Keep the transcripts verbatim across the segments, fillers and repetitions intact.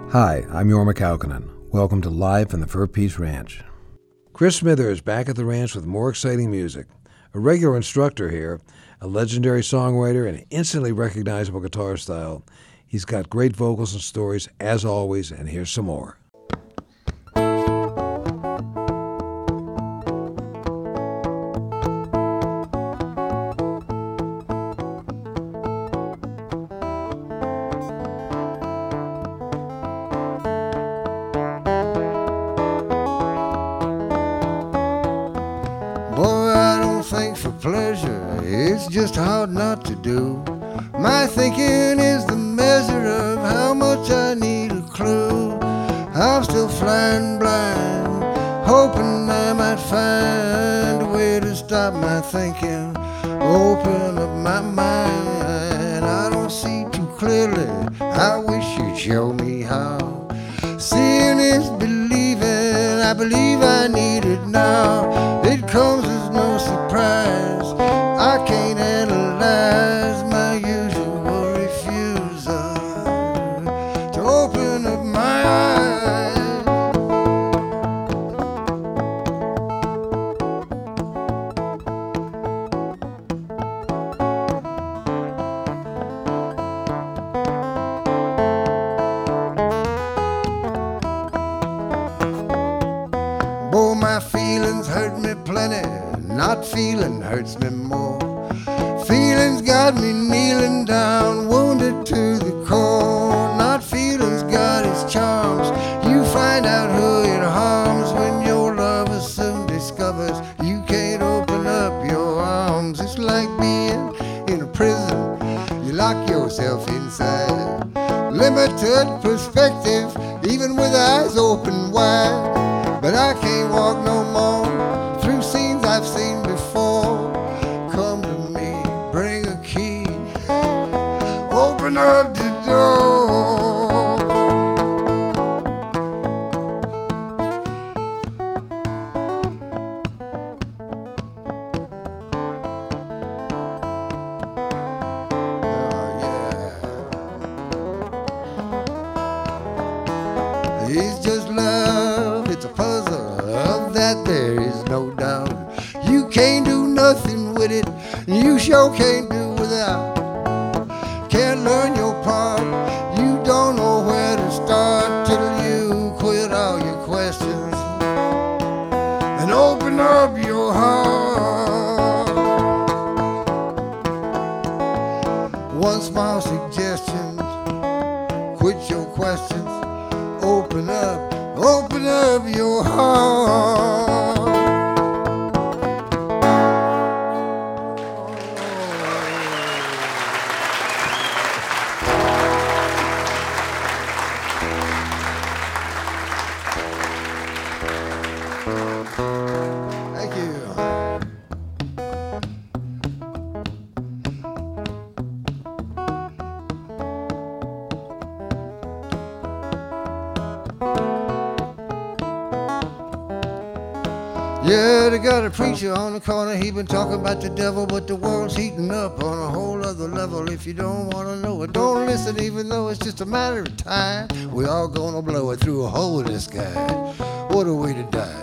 Hi, I'm Jorma Kaukonen. Welcome to Live from the Fur Peace Ranch. Chris Smither is back at the ranch with more exciting music. A regular instructor here, a legendary songwriter, and an instantly recognizable guitar style. He's got great vocals and stories, as always, and here's some more. Pleasure, it's just hard not to do. My thinking is the measure of how much I need a clue. I'm still flying blind, hoping I might find a way to stop my thinking, open up my mind. I don't see too clearly, I wish you'd show me how. Seeing is believing, I believe I need it now. It comes as no surprise, I can't analyze my usual refusal to open up my eyes. Boy, my feelings hurt me plenty, not feeling hurts me more. Feelings got me kneeling down, wounded to the core. Not feelings got its charms, you find out who it harms when your lover soon discovers you can't open up your arms. It's like being in a prison, you lock yourself inside. Limited perspective, even with eyes open wide. But I can't walk no more through scenes I've seen before. Come to me, bring a key, open up the door. Oh, yeah. It's just love, it's a puzzle, of that there is no doubt. You can't do nothing with it, you sure can't do without. Can't learn your part, you don't know where to start till you quit all your questions and open up your heart. One small suggestion, quit your questions, open up, open up your heart. Thank you. Yeah, they got a preacher on the corner, he been talking about the devil, but the world's heating up on a whole other level. If you don't want to know it, don't listen, even though it's just a matter of time. We all gonna blow it through a hole in the sky. What a way to die.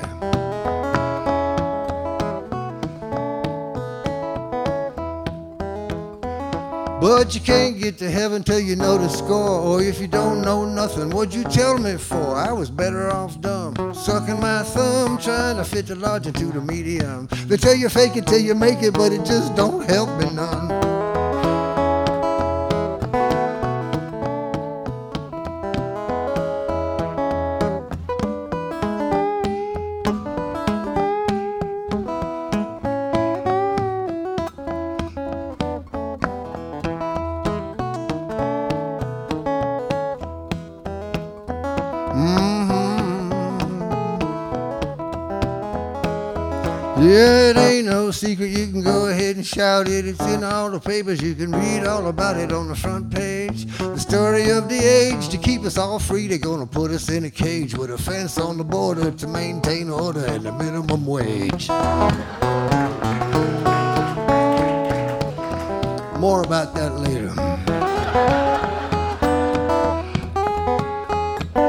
But you can't get to heaven till you know the score. Or if you don't know nothing, what'd you tell me for? I was better off dumb, sucking my thumb, trying to fit the large into the medium. They tell you fake it till you make it, but it just don't help me none. Yeah, it ain't no secret, you can go ahead and shout it. It's in all the papers, you can read all about it on the front page. The story of the age, to keep us all free, they're gonna put us in a cage with a fence on the border to maintain order and the minimum wage. More about that later.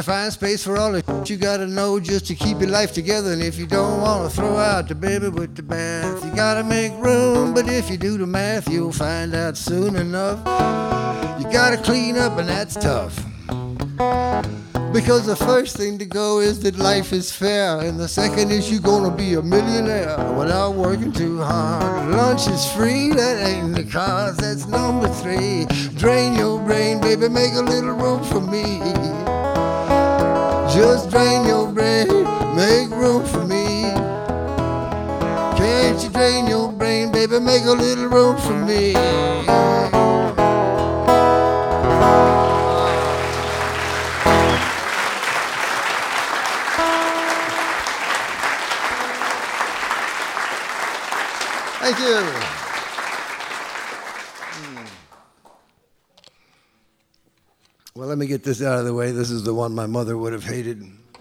find space for all the shit you gotta know just to keep your life together. And if you don't wanna throw out the baby with the bath, you gotta make room. But if you do the math, you'll find out soon enough you gotta clean up, and that's tough. Because the first thing to go is that life is fair, and the second is you're gonna be a millionaire without working too hard. Lunch is free, that ain't the cards, that's number three. Drain your brain, baby, make a little room for me. Just drain your brain, make room for me. Can't you drain your brain, baby, make a little room for me. Thank you. Hmm. Well, let me get this out of the way. This is the one my mother would have hated.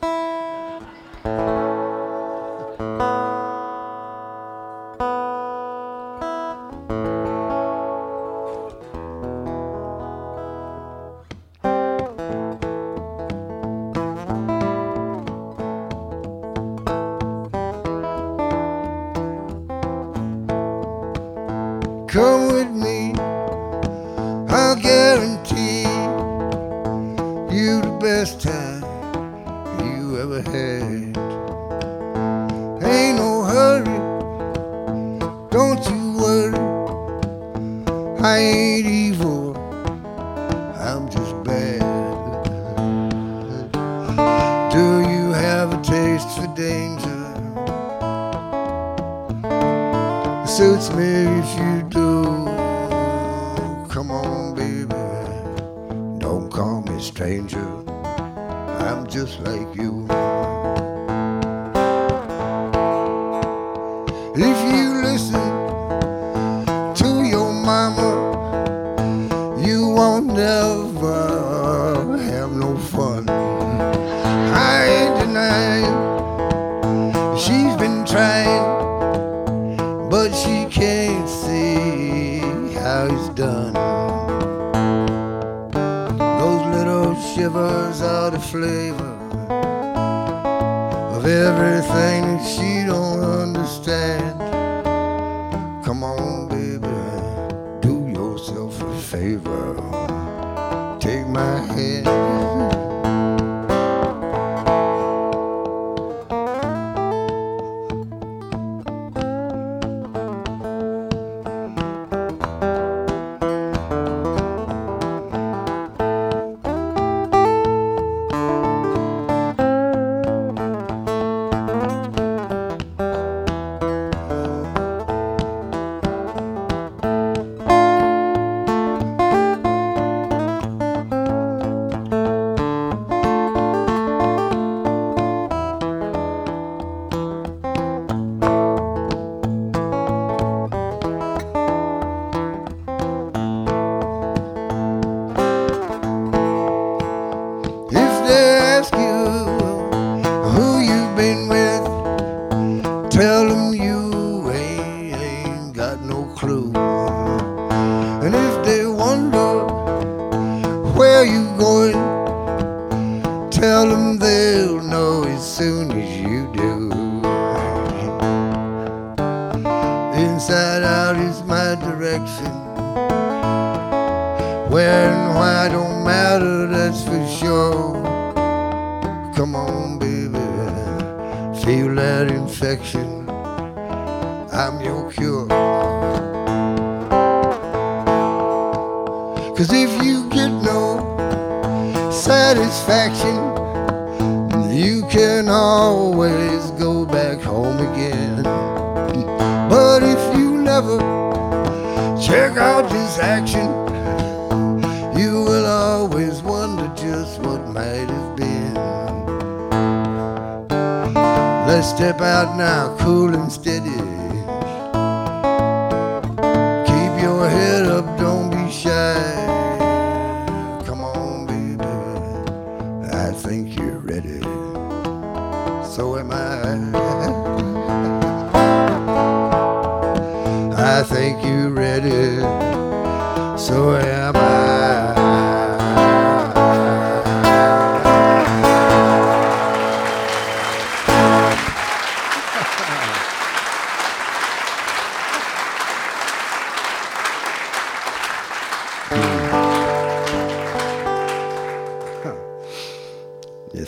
Come with me, I'll guarantee you the best time you ever had. Ain't no hurry, don't you worry, I ain't evil, I'm just bad. Do you have a taste for danger? Suits me if you do. Come on, baby, don't call me stranger, I'm just like you. If you listen to your mama, you won't never have no fun. I ain't denying she's been trying, but she can't see how it's done. Those little shivers are the flavor of everything that she don't understand. Come on, baby, do yourself a favor, take my hand. Tell them you ain't, ain't got no clue. And if they wonder where you going, tell them they'll know as soon as you do. Inside out is my direction, where and why don't matter, that's for sure. Come on, baby, feel that infection, I'm your cure. Cause if you get no satisfaction, you can always go back home again. But if you never check out this action, you will always wonder just what might have been. Let's step out now, cool and steady. Keep your head up, don't be shy. Come on, baby, I think you're ready. So am I. I think you're ready. So am I.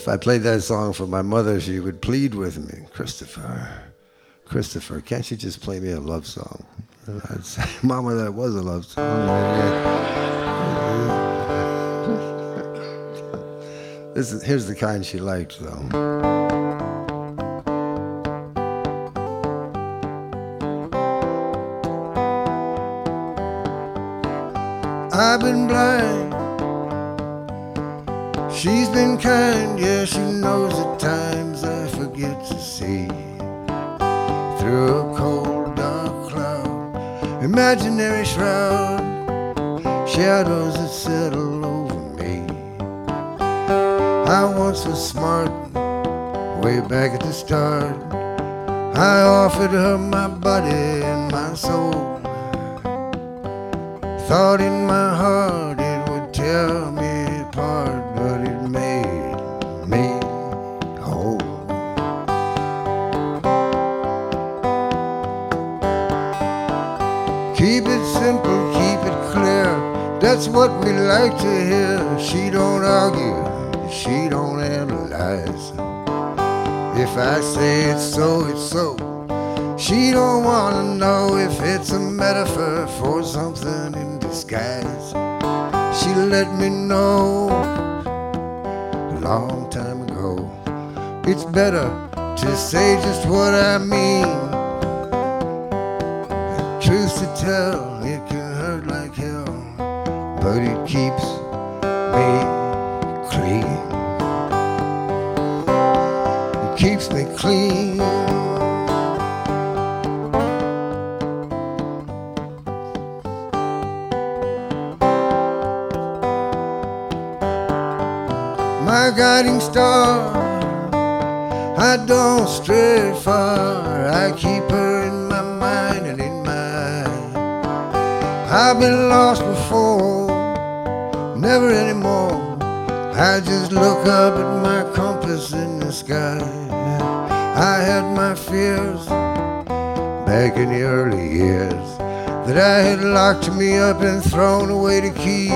If I played that song for my mother, she would plead with me, Christopher, Christopher, can't you just play me a love song? And I'd say, Mama, that was a love song. This is, here's the kind she liked, though. I've been blind, she's been kind, yeah, she knows at times I forget to see. Through a cold, dark cloud, imaginary shroud, shadows that settle over me. I once was smart, way back at the start. I offered her my body and my soul. Thought in my heart it would tear me apart, but it made me whole. Keep it simple, keep it clear, that's what we like to hear. She don't argue, she don't analyze. If I say it's so, it's so. She don't wanna know if it's a metaphor for something in disguise. She let me know a long time ago, it's better to say just what I mean. Truth to tell, it can hurt like hell, but it keeps me clean. It keeps me clean. My guiding star, I don't stray far, I keep her in my mind and in my eye. I've been lost before, never anymore. I just look up at my compass in the sky. I had my fears back in the early years, that I had locked me up and thrown away the key.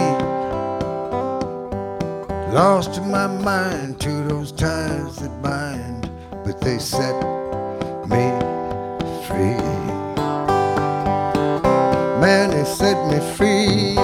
Lost in my mind to those ties that bind, but they set me free. Man, they set me free.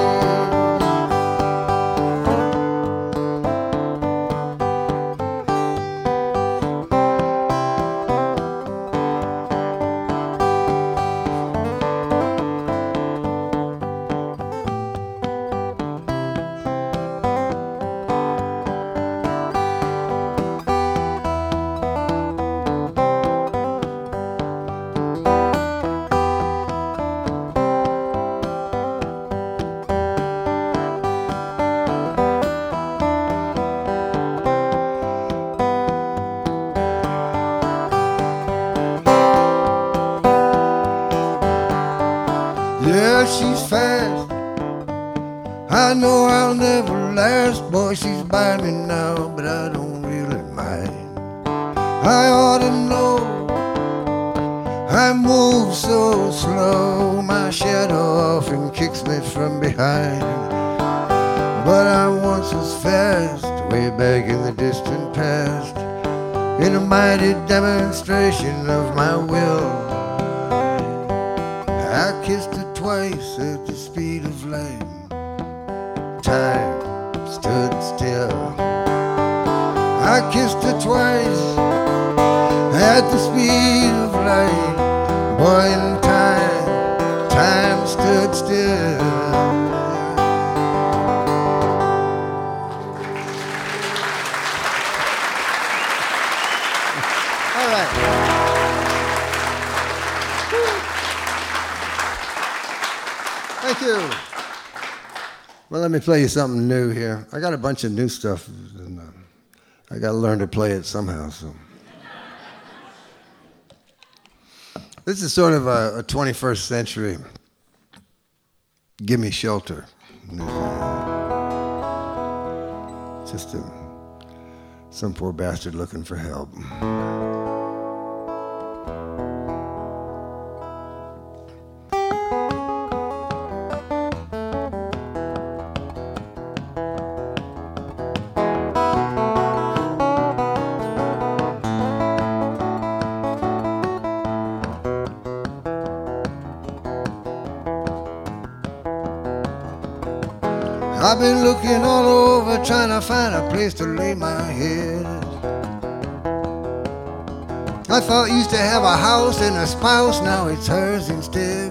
Yeah, she's fast, I know I'll never last. Boy, she's by me now, but I don't really mind. I ought to know, I move so slow, my shadow often kicks me from behind. But I once was fast, way back in the distant past, in a mighty demonstration of my will. I kissed her twice at the speed of light. Time stood still. I kissed her twice at the speed of light. Boy, in time, time stood still. All right. Thank you. Well, let me play you something new here. I got a bunch of new stuff, and uh, I got to learn to play it somehow. So, this is sort of a, a twenty-first century "Gimme Shelter." Just a, some poor bastard looking for help. I've been looking all over trying to find a place to lay my head. I thought I used to have a house and a spouse, now it's hers instead.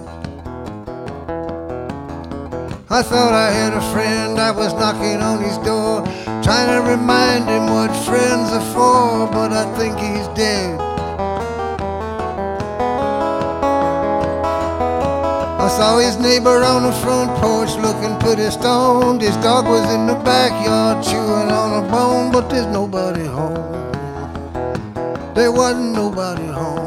I thought I had a friend, I was knocking on his door, trying to remind him what friends are for, but I think he's dead. I saw his neighbor on the front porch looking pretty stoned. His dog was in the backyard chewing on a bone, but there's nobody home. There wasn't nobody home.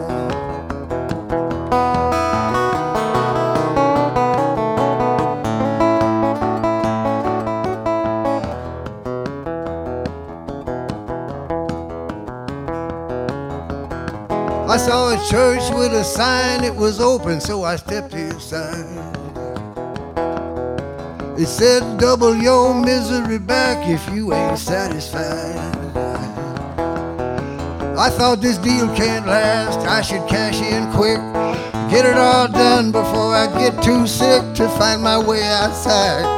I saw a church with a sign, it was open, so I stepped inside. It said, double your misery back if you ain't satisfied. I thought this deal can't last, I should cash in quick, get it all done before I get too sick to find my way outside.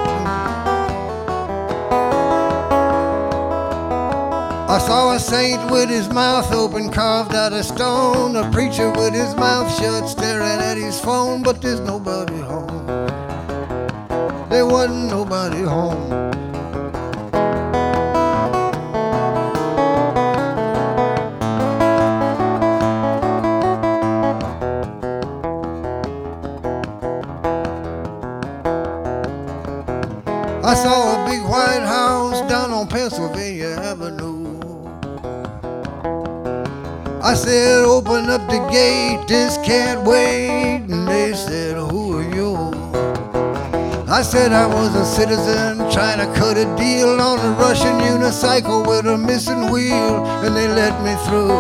I saw a saint with his mouth open, carved out of stone, a preacher with his mouth shut, staring at his phone, but there's nobody home. There wasn't nobody home. I saw a big white house down on Pennsylvania Avenue. I said, open up the gate, this can't wait. And they said, who are you? I said I was a citizen trying to cut a deal on a Russian unicycle with a missing wheel, and they let me through.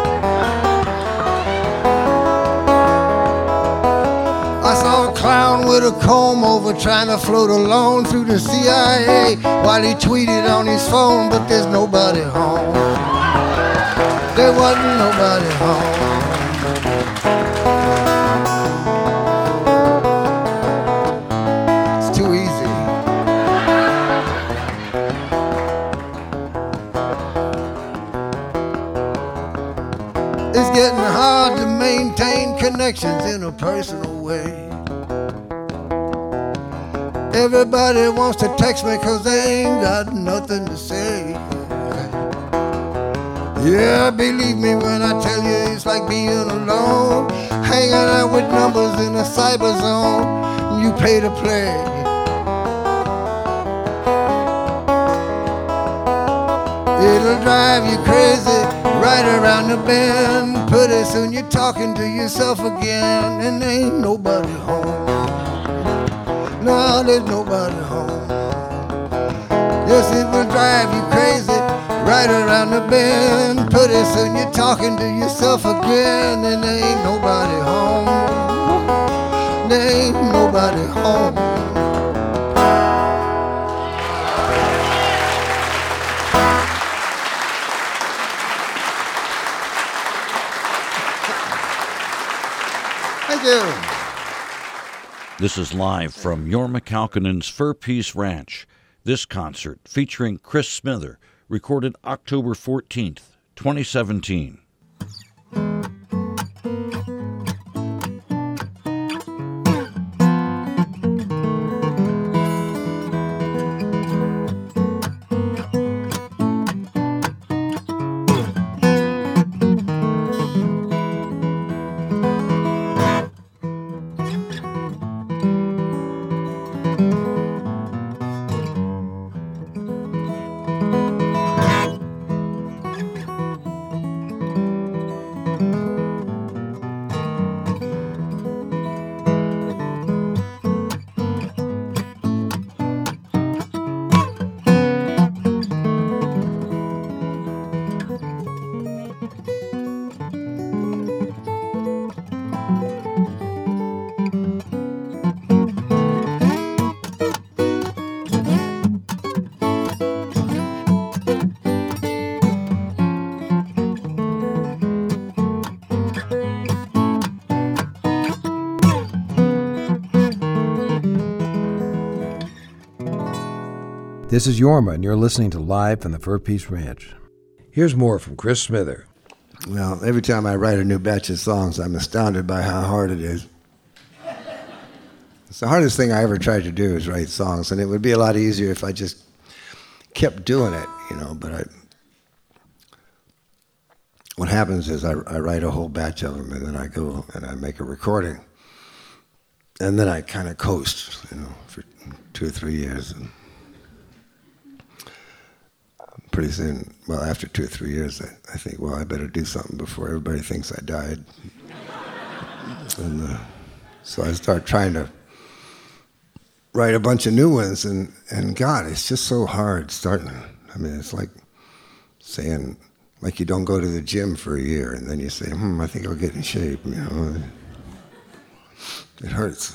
I saw a clown with a comb over trying to float a loan through the C I A while he tweeted on his phone, but there's nobody home. There wasn't nobody home. It's too easy. It's getting hard to maintain connections in a personal way. Everybody wants to text me cause they ain't got nothing to say. Yeah, believe me when I tell you it's like being alone, hanging out with numbers in a cyber zone. You pay to play. It'll drive you crazy right around the bend. Pretty soon you're talking to yourself again, and there ain't nobody home. No, there's nobody home. Yes, it will drive you crazy right around the bend. Pretty soon you're talking to yourself again, and there ain't nobody home. There ain't nobody home. Thank you. This is live from Jorma Kaukonen's Fur Peace Ranch. This concert, featuring Chris Smither, recorded October fourteenth, twenty seventeen. This is Yorma, and you're listening to Live from the Fur Peace Ranch. Here's more from Chris Smither. Well, every time I write a new batch of songs, I'm astounded by how hard it is. It's the hardest thing I ever tried to do is write songs, and it would be a lot easier if I just kept doing it, you know, but I... What happens is I, I write a whole batch of them, and then I go and I make a recording, and then I kind of coast, you know, for two or three years, and pretty soon, well, after two or three years, I, I think, well, I better do something before everybody thinks I died. and uh, so I start trying to write a bunch of new ones, and, and God, it's just so hard starting. I mean, it's like saying, like you don't go to the gym for a year, and then you say, hmm, I think I'll get in shape, you know. It hurts.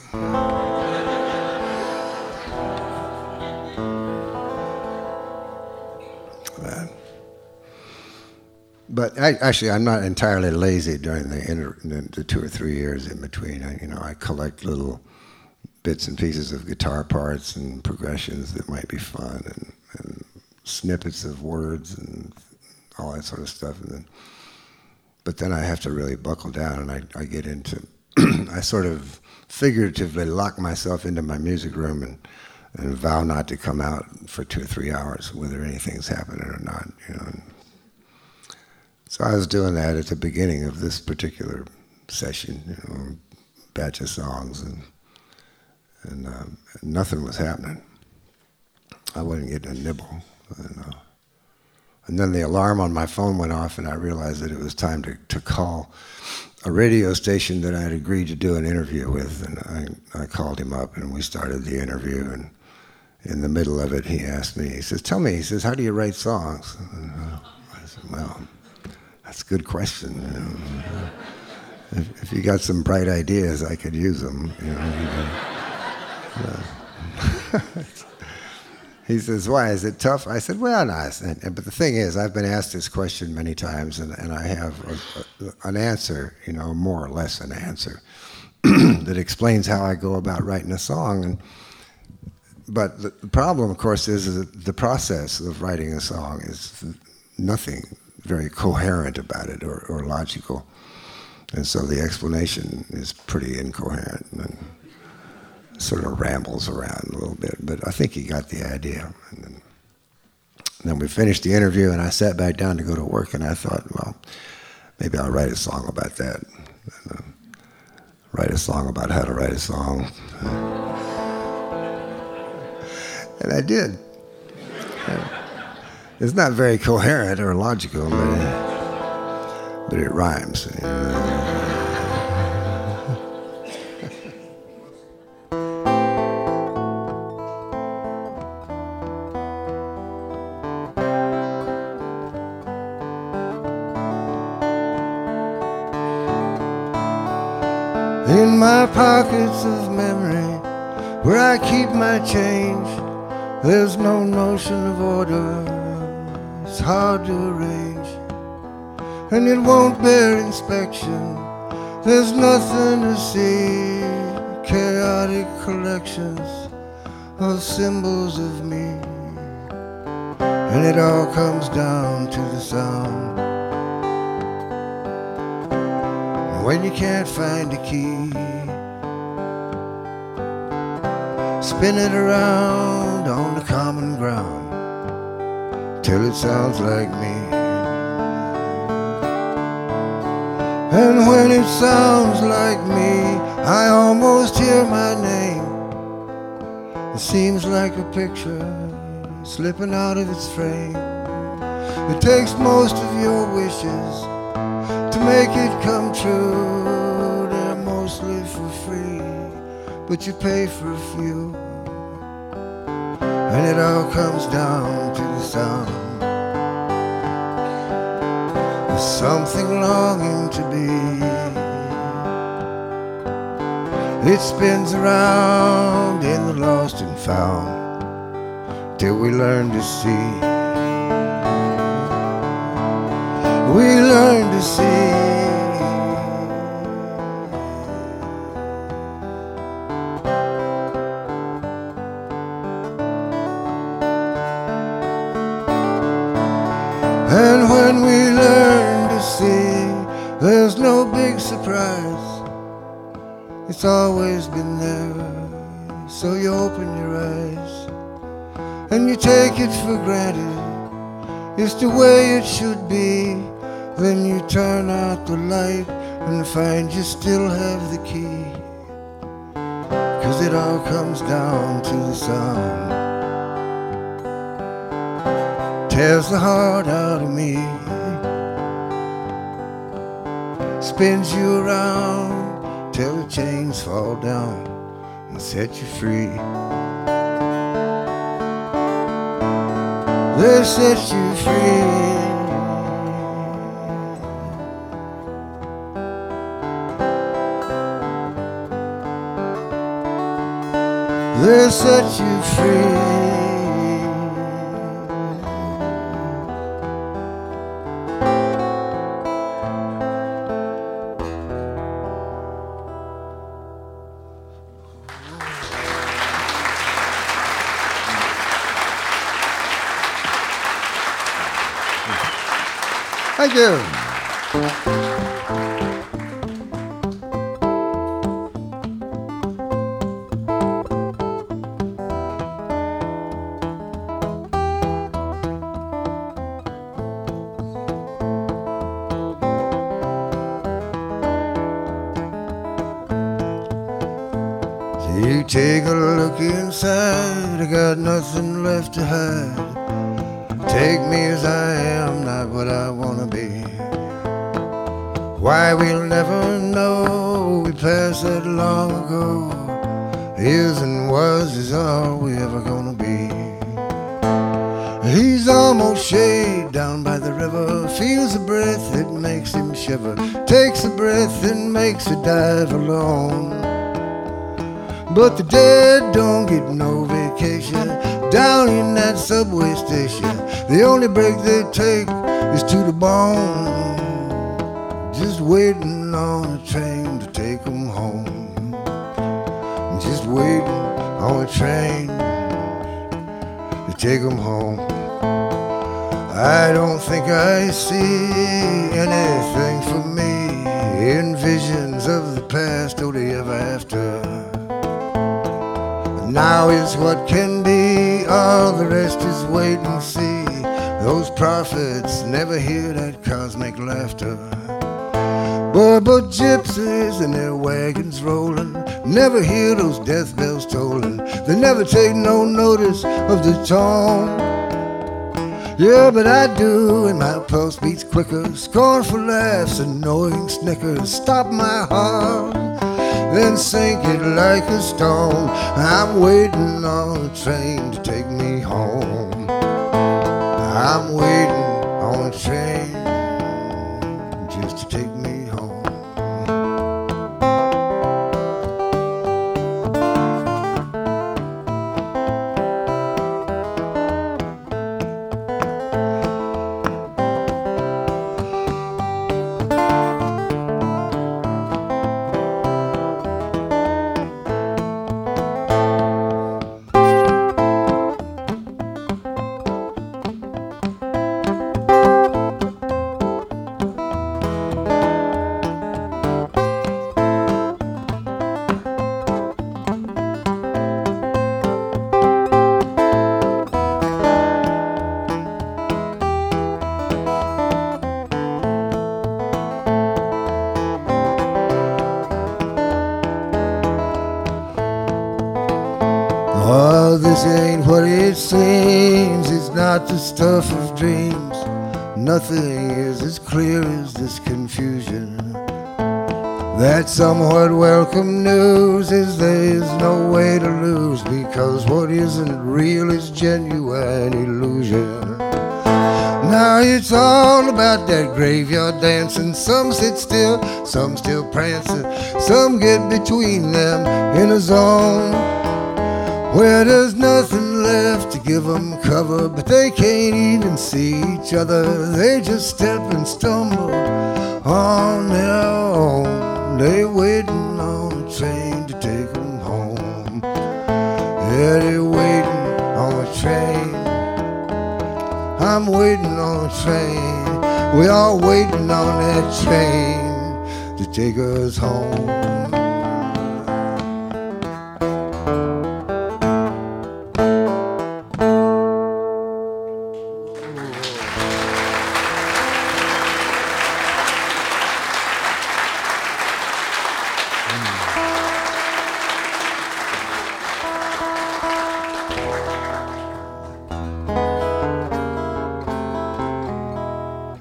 But I, actually, I'm not entirely lazy during the, inter, the two or three years in between. I, you know, I collect little bits and pieces of guitar parts and progressions that might be fun, and, and snippets of words and all that sort of stuff. And then, but then I have to really buckle down, and I, I get into, I sort of figuratively lock myself into my music room and, and vow not to come out for two or three hours, whether anything's happening or not, you know. And so I was doing that at the beginning of this particular session, you know, batch of songs, and and um, nothing was happening. I wasn't getting a nibble. And, uh, and then the alarm on my phone went off, and I realized that it was time to, to call a radio station that I had agreed to do an interview with, and I, I called him up, and we started the interview, and in the middle of it, he asked me, he says, tell me, he says, how do you write songs? And, uh, I said, well, that's a good question. You know. if, if you got some bright ideas, I could use them. You know. uh, he says, why, is it tough? I said, well, no. I said, but the thing is, I've been asked this question many times, and, and I have a, a, an answer, you know, more or less an answer, that explains how I go about writing a song. And But the, the problem, of course, is that the process of writing a song is nothing very coherent about it or, or logical. And so the explanation is pretty incoherent and sort of rambles around a little bit. But I think he got the idea. And then, and then we finished the interview, and I sat back down to go to work, and I thought, well, maybe I'll write a song about that. And, uh, write a song about how to write a song. And I did. It's not very coherent or logical, but it, but it rhymes. You know. In my pockets of memory, where I keep my change, there's no notion of order. It's hard to arrange, and it won't bear inspection. There's nothing to see. Chaotic collections of symbols of me, and it all comes down to the sound. And when you can't find a key, spin it around on the common ground till it sounds like me. And when it sounds like me, I almost hear my name. It seems like a picture slipping out of its frame. It takes most of your wishes to make it come true. They're mostly for free, but you pay for a few. And it all comes down to the sound. There's something longing to be. It spins around in the lost and found till we learn to see. We learn to see. It's always been there. So you open your eyes and you take it for granted. It's the way it should be. Then you turn out the light and find you still have the key. 'Cause it all comes down to the sound. Tears the heart out of me, spins you around till the chains fall down and set you free. They set you free. They set you free. Thank you. You take a look inside, I got nothing left to hide. Take me as I am, not what I wanna be. Why we'll never know, we passed that long ago. Is and was is all we ever gonna be. He's almost shade down by the river, feels a breath that makes him shiver, takes a breath and makes a dive alone. But the dead don't get no vacation down in that subway station. The only break they take is to the bone, just waiting on a train to take them home. Just waiting on a train to take them home. I don't think I see anything for me in visions of the past or the ever after. Now is what can be, all the rest is wait and see. Those prophets never hear that cosmic laughter. But, but gypsies and their wagons rolling never hear those death bells tolling. They never take no notice of the tone. Yeah, but I do, and my pulse beats quicker. Scornful laughs, annoying snickers stop my heart, then sink it like a stone. I'm waiting on a train to take me home. I'm waiting on a train just to take me home. Oh, this ain't what it seems. It's not the stuff of dreams. Nothing is as clear as this confusion. That somewhat welcome news is there's no way to lose, because what isn't real is genuine illusion. Now it's all about that graveyard dancing. Some sit still, some still prancing, some get between them in a zone where there's nothing left to give them cover, but they can't even see each other. They just step and stumble on their own. They waiting on a train to take them home. Yeah, they waiting on a train. I'm waiting on a train. We all waiting on that train to take us home.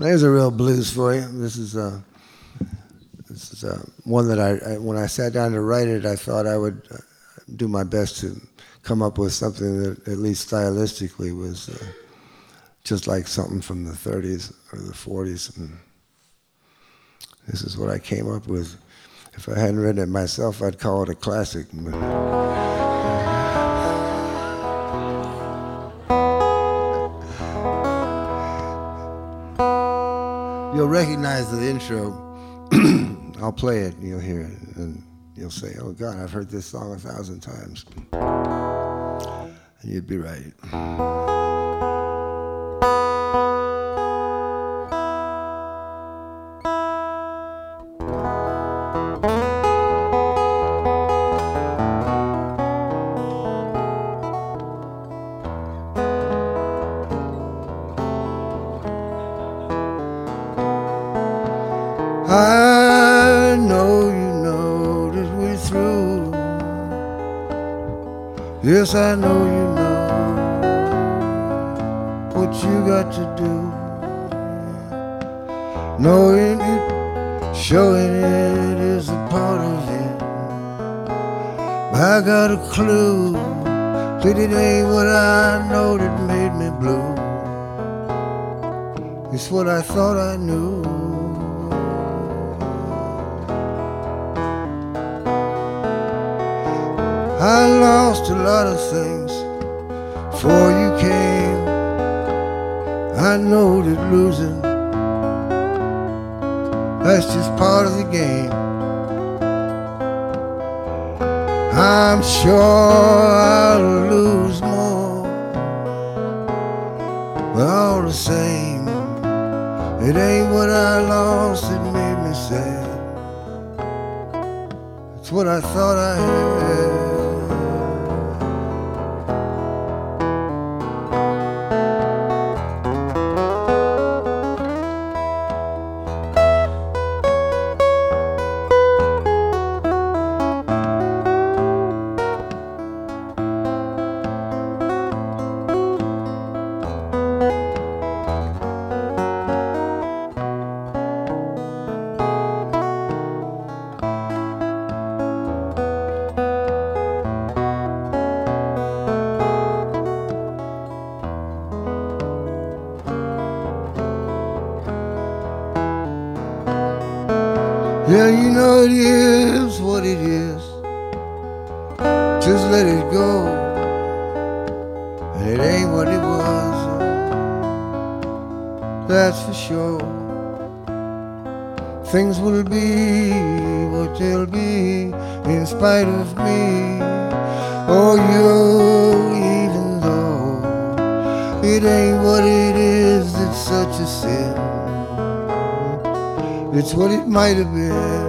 There's a real blues for you. This is uh, this is uh, one that I, I, when I sat down to write it, I thought I would uh, do my best to come up with something that, at least stylistically, was uh, just like something from the thirties or the forties. And this is what I came up with. If I hadn't written it myself, I'd call it a classic. You'll recognize the intro. I'll play it, and you'll hear it, and you'll say, oh God, I've heard this song a thousand times. And you'd be right. I know you know that we're through. Yes, I know you know what you got to do. Knowing it, showing it is a part of it. I got a clue that it ain't what I know that made me blue. It's what I thought I knew. I lost a lot of things before you came. I know that losing, that's just part of the game. I'm sure I'll lose more, but all the same, it ain't what I lost that made me sad. It's what I thought I had. Yeah, you know it is what it is. Just let it go. And it ain't what it was. That's for sure. Things will be what they'll be in spite of me or you, even though it ain't what it is that's such a sin. It's what it might have been.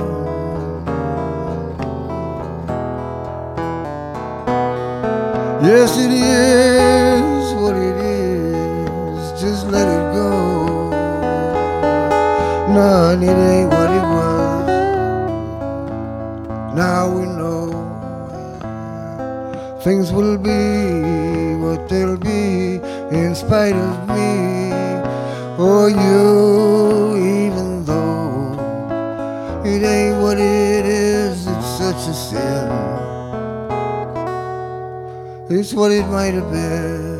Yes, it is what it is. Just let it go. None, it ain't what it was. Now we know things will be what they'll be in spite of me or you, even though it ain't what it is, it's such a sin. It's what it might have been.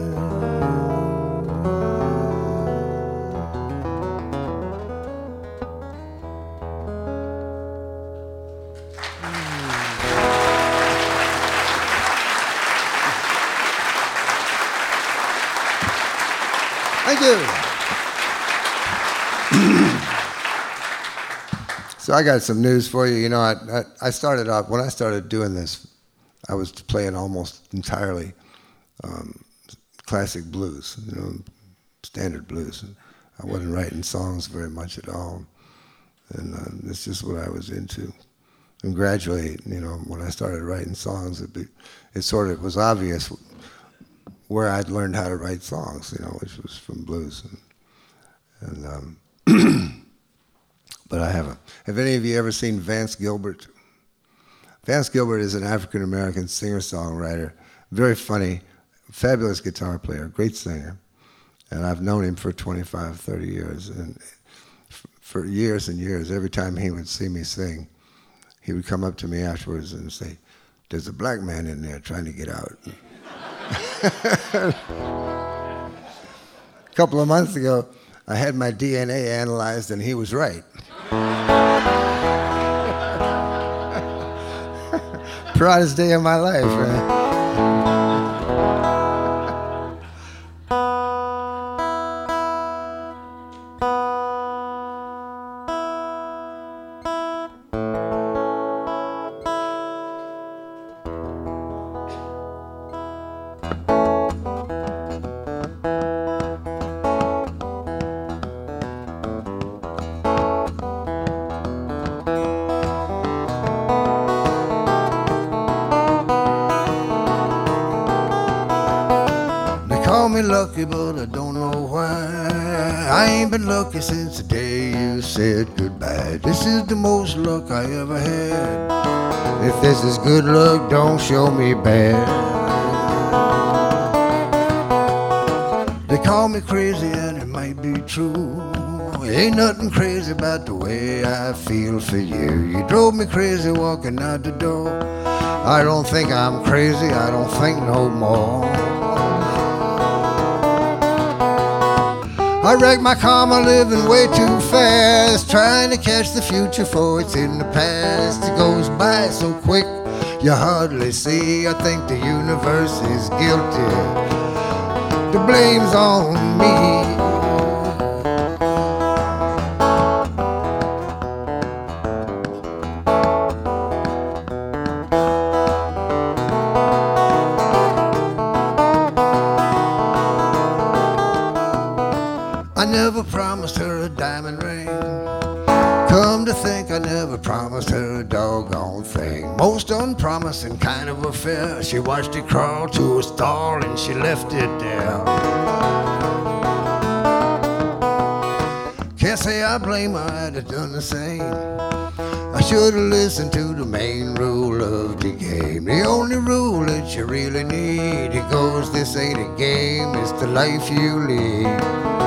Thank you. So I got some news for you. You know, I, I, I started off, when I started doing this, I was playing almost entirely um, classic blues, you know, standard blues. I wasn't writing songs very much at all. And uh, that's just what I was into. And gradually, you know, when I started writing songs, it, be, it sort of was obvious where I'd learned how to write songs, you know, which was from blues. And, and um, but I haven't. Have any of you ever seen Vance Gilbert? Vance Gilbert is an African-American singer-songwriter, very funny, fabulous guitar player, great singer. And I've known him for twenty-five, thirty years. And for years and years, every time he would see me sing, he would come up to me afterwards and say, "There's a black man in there trying to get out." A couple of months ago, I had my D N A analyzed, and he was right. Proudest day of my life, man. Call me lucky, but I don't know why. I ain't been lucky since the day you said goodbye. This is the most luck I ever had. If this is good luck, don't show me bad. They call me crazy, and it might be true. Ain't nothing crazy about the way I feel for you. You drove me crazy walking out the door. I don't think I'm crazy, I don't think no more. I wrecked my karma living way too fast, trying to catch the future for it's in the past. It goes by so quick, you hardly see. I think the universe is guilty. The blame's on me. I never promised her a diamond ring. Come to think, I never promised her a doggone thing. Most unpromising kind of affair. She watched it crawl to a stall and she left it there. Can't say I blame her, I'd have done the same. I should have listened to the main rule of the game. The only rule that you really need. It goes, this ain't a game, it's the life you lead.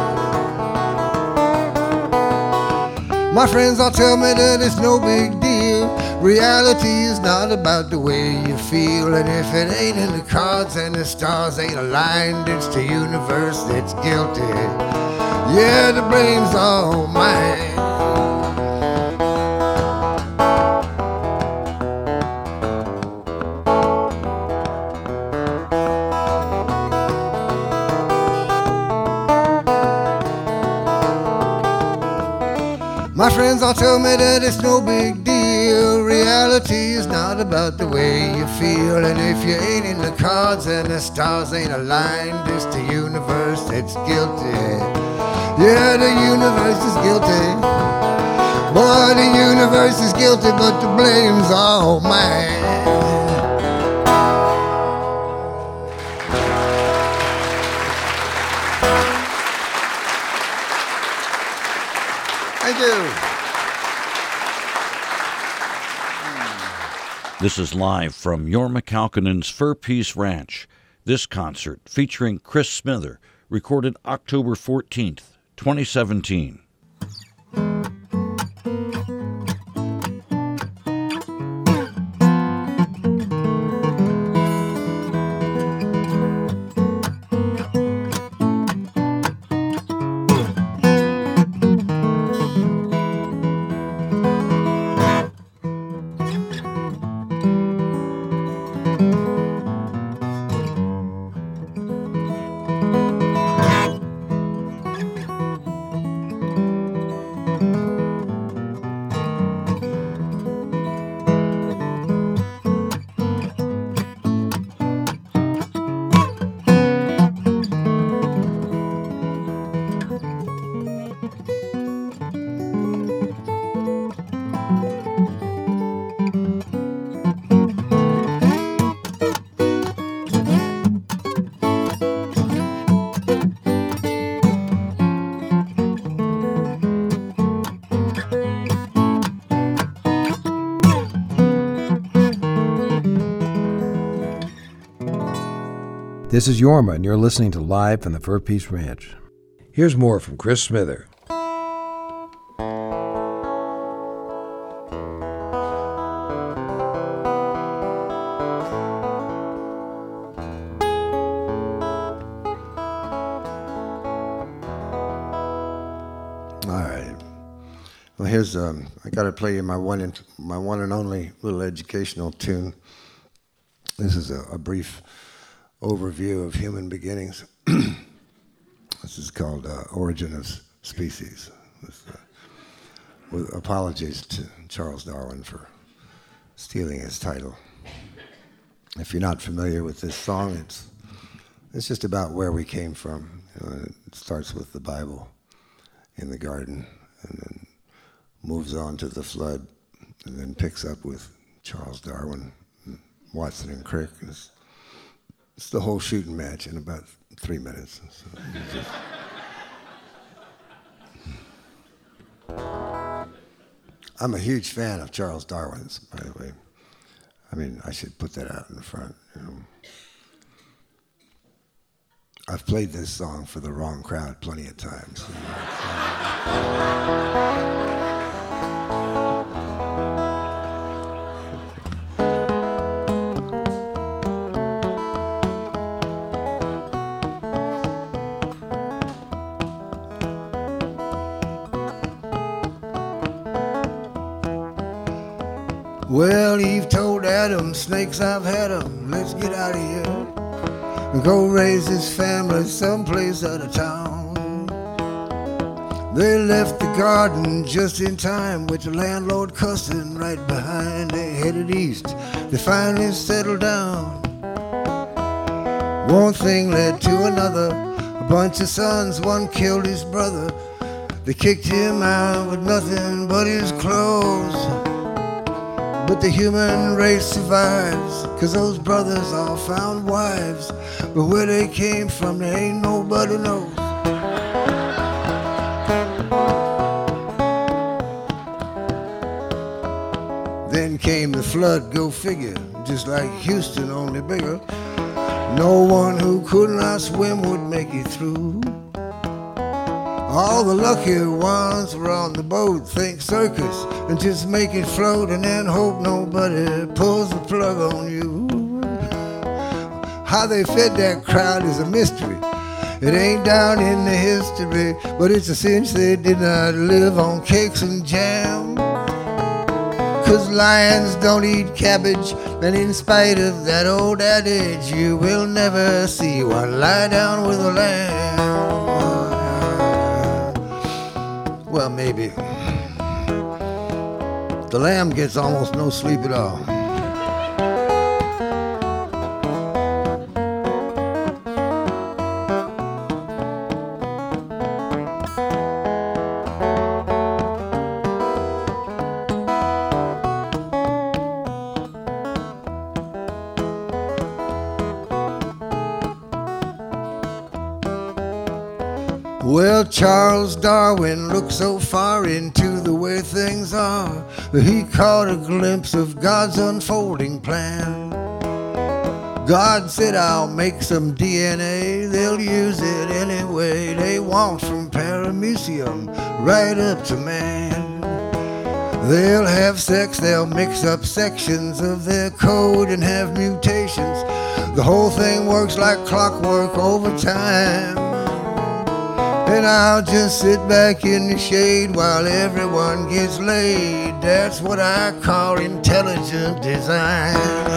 My friends all tell me that it's no big deal. Reality is not about the way you feel. And if it ain't in the cards and the stars ain't aligned, it's the universe that's guilty. Yeah, the blame's all mine. My friends all tell me that it's no big deal. Reality is not about the way you feel. And if you ain't in the cards and the stars ain't aligned, it's the universe that's guilty. Yeah, the universe is guilty. Boy, the universe is guilty, but the blame's all mine. Thank you. This is live from Jorma Kaukonen's Fur Peace Ranch. This concert, featuring Chris Smither, recorded October fourteenth, twenty seventeen. This is Jorma, and you're listening to Live from the Fur Peace Ranch. Here's more from Chris Smither. Well, here's um, I got to play you my one and my one and only little educational tune. This is a, a brief overview of human beginnings. This is called uh, Origin of Species. This, uh, with apologies to Charles Darwin for stealing his title. If you're not familiar with this song, it's it's just about where we came from. You know, it starts with the Bible in the garden, and then moves on to the flood, and then picks up with Charles Darwin, and Watson and Crick. It's, it's the whole shooting match in about three minutes. So just I'm a huge fan of Charles Darwin's, by the way. I mean, I should put that out in the front. You know. I've played this song for the wrong crowd plenty of times. You know, well, Eve told Adam, snakes, I've had 'em, let's get out of here and go raise his family someplace out of town. They left the garden just in time with the landlord cussing right behind. They headed east, they finally settled down. One thing led to another, a bunch of sons, one killed his brother. They kicked him out with nothing but his clothes. But the human race survives, 'cause those brothers all found wives. But where they came from, there ain't nobody knows. Then came the flood, go figure, just like Houston, only bigger. No one who could not swim would make it through. All the lucky ones were on the boat, think circus, and just make it float and then hope nobody pulls the plug on you. How they fed that crowd is a mystery. It ain't down in the history, but it's a cinch they did not live on cakes and jam. 'Cause lions don't eat cabbage, and in spite of that old adage, you will never see one lie down with a lamb. Well, maybe. The lamb gets almost no sleep at all. Well, Charles Darwin looked so far into the way things are that he caught a glimpse of God's unfolding plan. God said, I'll make some D N A, they'll use it any way they want, from paramecium right up to man. They'll have sex, they'll mix up sections of their code and have mutations. The whole thing works like clockwork over time. And I'll just sit back in the shade while everyone gets laid. That's what I call intelligent design.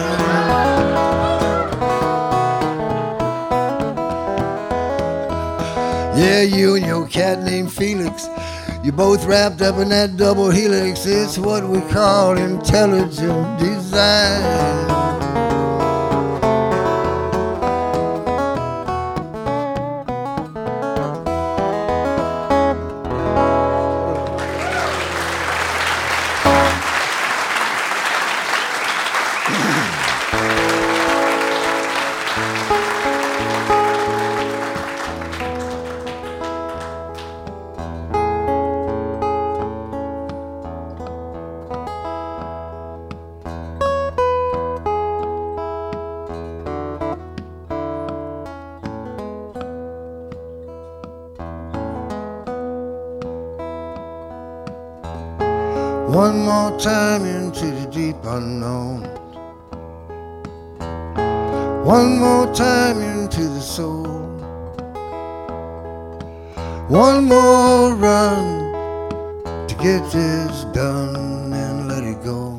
Yeah, you and your cat named Felix, you're both wrapped up in that double helix. It's what we call intelligent design. One more time into the deep unknown. One more time into the soul. One more run to get this done and let it go.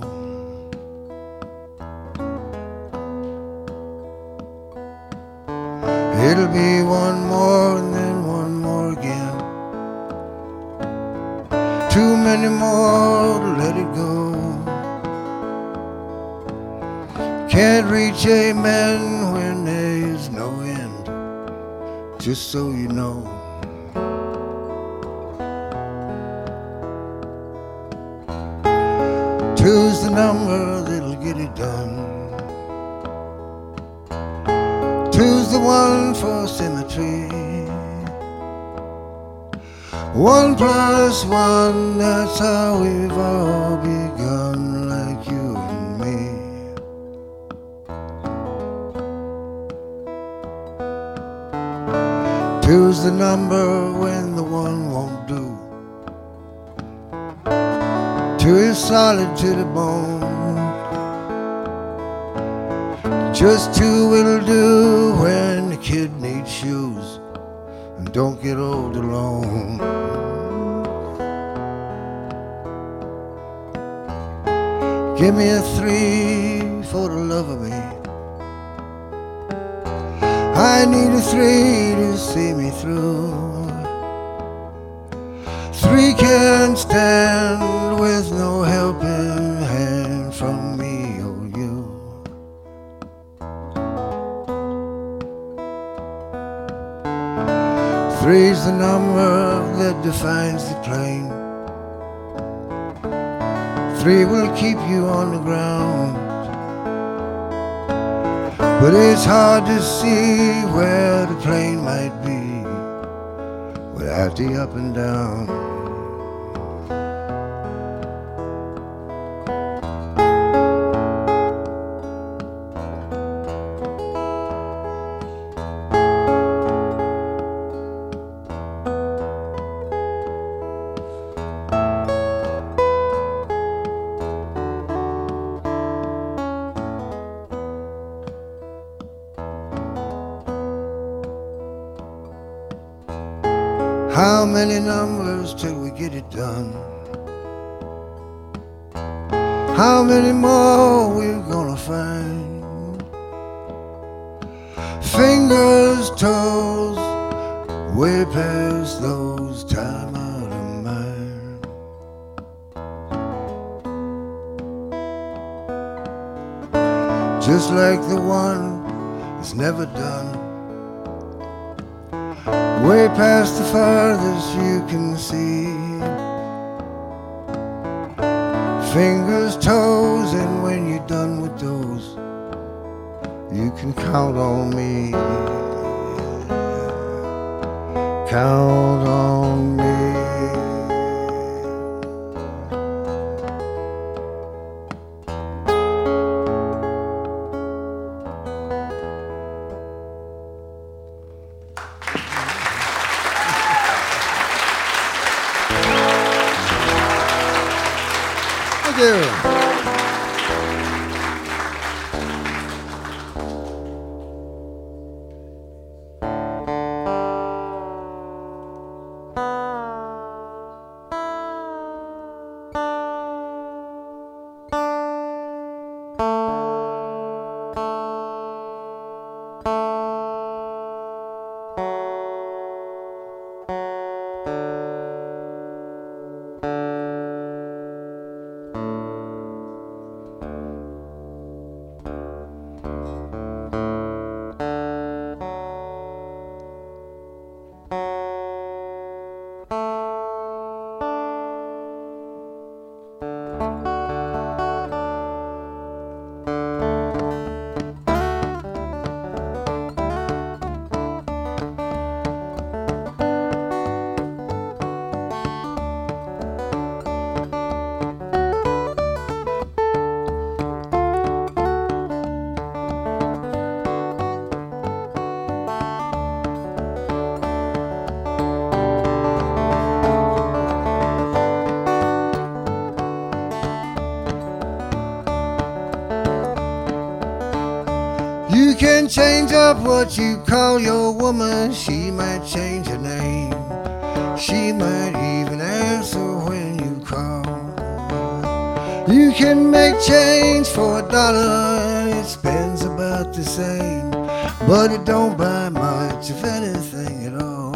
It'll be one more and then one more again. Too many more to let it go. Can't reach amen when there's no end, just so you know. Two's the number that'll get it done. Two's the one for symmetry. One plus one, that's how we've all begun, like you and me. Two's the number when the one won't do. Two is solid to the bone. Just two will do when the kid needs shoes and don't get old alone. Give me a three for the love of me. I need a three to see me through. Three can't stand with no helping hand from me or you. Three's the number that defines the plane. Three will keep you on the ground, but it's hard to see where the plane might be without the up and down. How many numbers till we get it done? How many more we're gonna find? Fingers, toes, way past those time out of mind. Just like the one that's never done, way past the farthest you can see. Fingers, toes, and when you're done with those, you can count on me. Count on me. Thank you. You can change up what you call your woman. She might change her name. She might even answer when you call. You can make change for a dollar and it spends about the same, but it don't buy much of anything at all.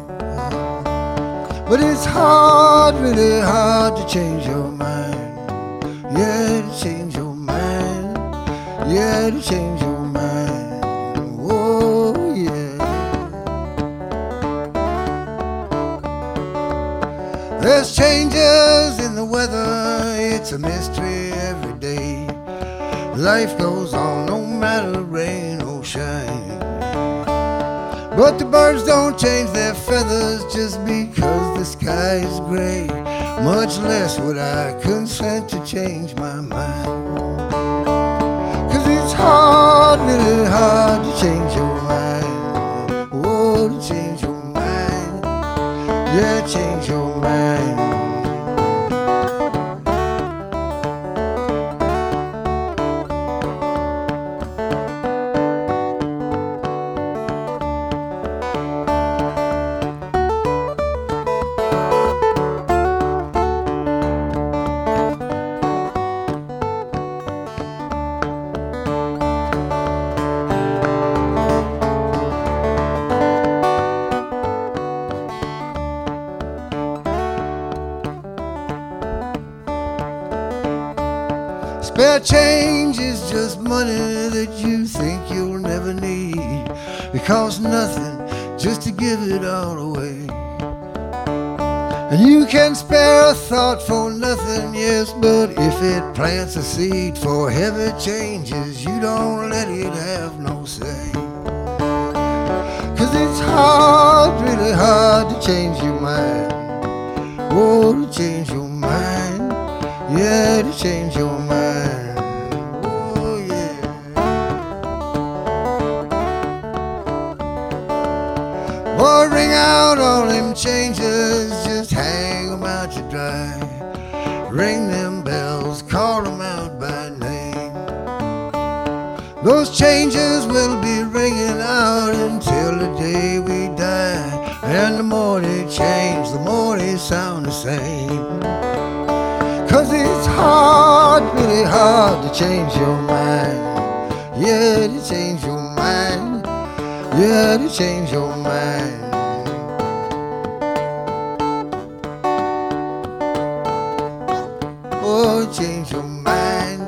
But it's hard, really hard to change your mind. Yeah, to change your mind. Yeah, to change your mind. Oh, yeah. There's changes in the weather, it's a mystery every day. Life goes on no matter rain or shine. But the birds don't change their feathers just because the sky is gray. Much less would I consent to change my mind. Cause it's hard, really hard to change your mind. Oh, to change your mind. Yeah, change your mind. Spare change is just money that you think you'll never need. It costs nothing just to give it all away. And you can spare a thought for nothing, yes, but if it plants a seed for heavy changes, you don't let it have no say. Cause it's hard, really hard to change your mind. Oh, to change your mind. Yeah, to change your mind. Oh, yeah. Boy, ring out all them changes, just hang them out to dry. Ring them bells, call them out by name. Those changes will be ringing out until the day we die. And the more they change, the more they sound the same. Cause it's hard, really hard to change your mind. Yeah, to change your mind. Yeah, to change your mind. Oh, change your mind.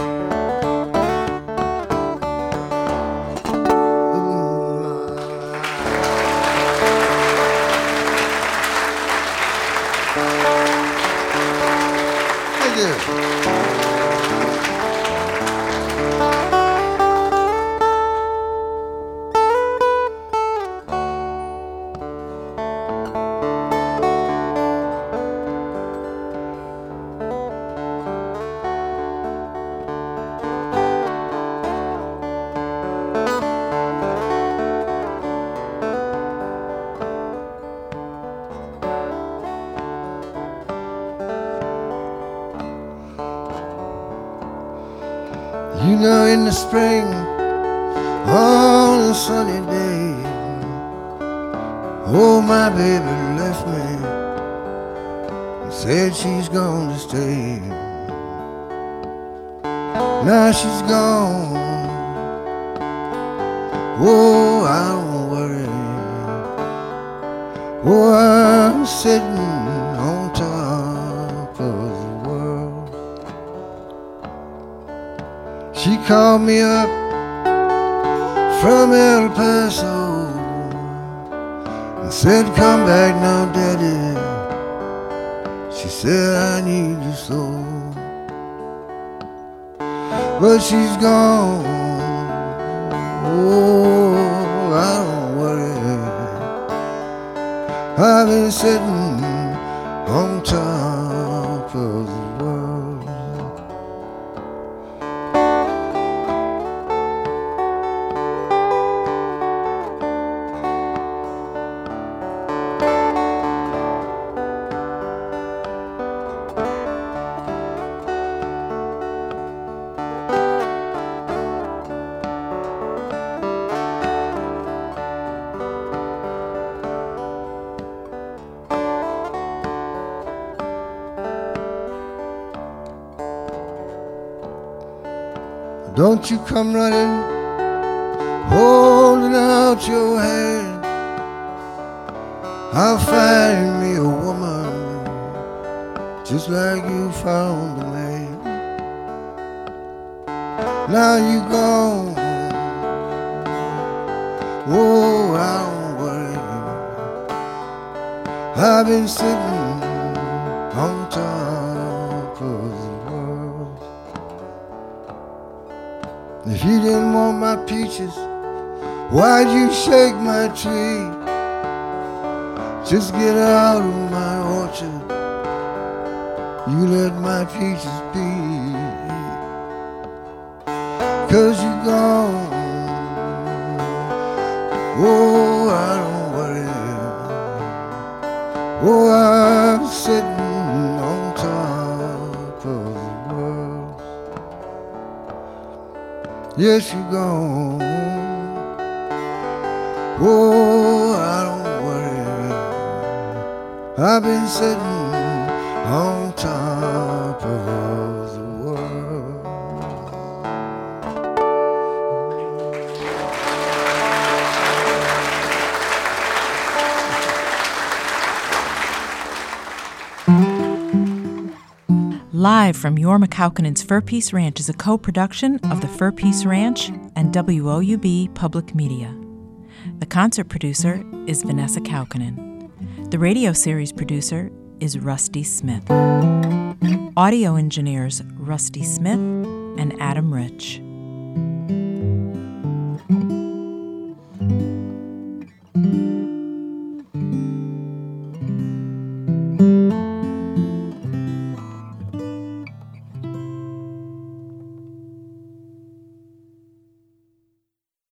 You know, in the spring, on a sunny day, oh, my baby left me and said she's going to stay. Now she's gone. Oh, I don't worry. Oh, I'm sitting on top of the world. She called me up from El Paso and said, come back now, Daddy. She said, I need you so. But she's gone. Oh, I don't worry. I've been sitting on top of the world. Don't you come running, holding out your hand. I'll find me a woman just like you found a man. Now you gone, oh, I don't worry. I've been sitting on top of the world. If you didn't want my peaches, why'd you shake my tree? Just get out of my orchard, you let my peaches be. Cause you gone, oh, I don't worry. Oh, I'm sitting on top of the world. Yes, you gone, oh, I don't worry. I've been sitting on top of the world. Live from Jorma Kaukonen's Fur Peace Ranch is a co-production of the Fur Peace Ranch and W O U B Public Media. The concert producer is Vanessa Kaukonen. The radio series producer is Rusty Smith. Audio engineers Rusty Smith and Adam Rich.